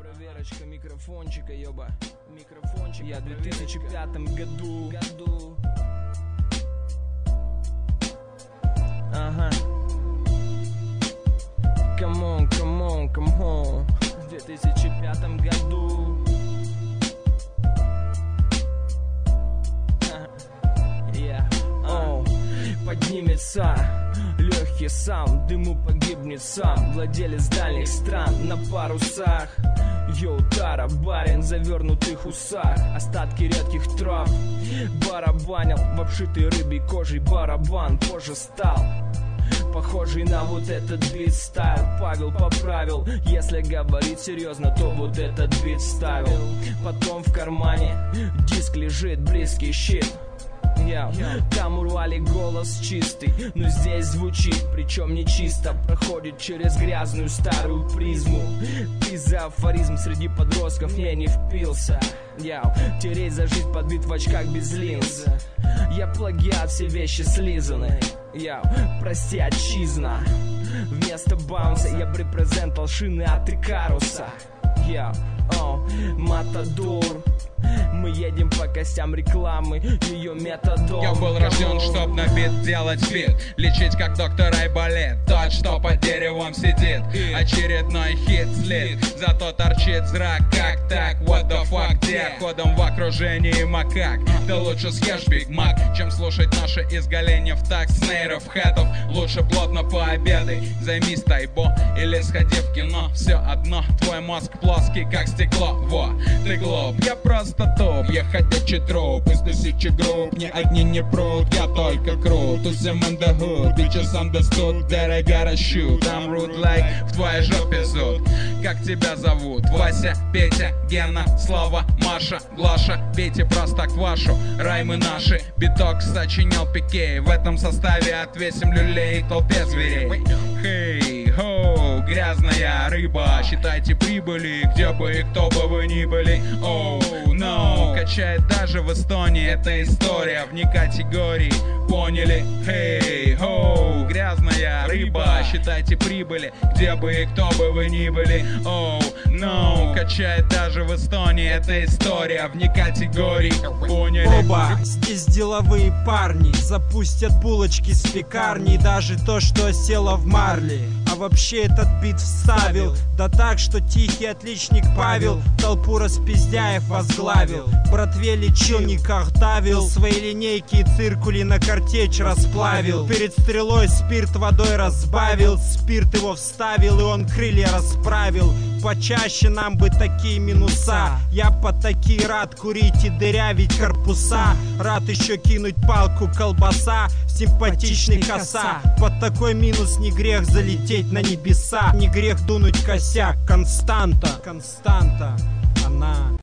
Проверочка микрофончика, ёба. Микрофончик. Я в 2005 году. Ага. Come on, come on, come on. В 2005 году. Поднимется легкий сам, дыму погибнет сам. Владелец дальних стран на парусах. Йоу, Тара, барин, завернутых усах. Остатки редких трав барабанил в обшитый рыбьей кожей барабан. Позже стал похожий на вот этот бит-стайл. Павел поправил, если говорить серьезно, то вот этот бит ставил. Потом в кармане диск лежит, близкий щит. Там урвали голос чистый, но здесь звучит, причем не чисто. Проходит через грязную старую призму. Ты за афоризм среди подростков мне не впился. Тереть за жизнь подбит в очках без линз. Я плагиат, все вещи слизаны. Прости, отчизна. Вместо баунса я репрезентал шины от Икаруса. Матадор. Мы едем по костям рекламы, ее методом. Я был рожден, чтоб на бит делать фит, лечить как доктор Айболит. Тот, что под деревом сидит, очередной хит слит. Зато торчит зрак, как так, what the fuck, где? Ходом в окружении макак. Ты лучше съешь Биг Мак, чем слушать наши изгаления в такт снейров, хэтов. Лучше плотно пообедай, займись тайбо или сходи в кино. Все одно, твой мозг плоский, как стекло. Во, ты глуп, я просто топ, я ходячий труп. Из тысячи групп ни одни не прут, я только крут. Тусим in the hood, bitches understood that I gotta shoot. I'm rude like в твоей жопе зуд. Как тебя зовут? Вася, Петя, Гена, Слава, Маша, Глаша. Пейте просто квашу, раймы наши. Биток сочинял Пикей. В этом составе отвесим люлей толпе зверей. Хей, хоу, грязная рыба. Считайте прибыли, где бы и кто бы вы ни были. Оу, no. Качает даже в Эстонии эта история вне категории. Поняли? Хей, хоу, грязная рыба. Считайте прибыли, где бы и кто бы вы ни были. Оу, no. Качает даже в Эстонии эта история вне категории. Поняли? Оба, здесь деловые парни запустят булочки с пекарни. Даже то, что село в марле. А вообще этот бит вставил, да так, что тихий отличник Павел толпу распиздяев возглавил. Братве лечил, никак давил, свои линейки и циркули на картечь расплавил. Перед стрелой спирт водой разбавил, спирт его вставил, и он крылья расправил. Почаще нам бы такие минуса. Я по такие рад курить и дырявить корпуса. Рад еще кинуть палку колбаса в симпатичный коса. Под такой минус не грех залететь на небеса. Не грех дунуть косяк. Константа, она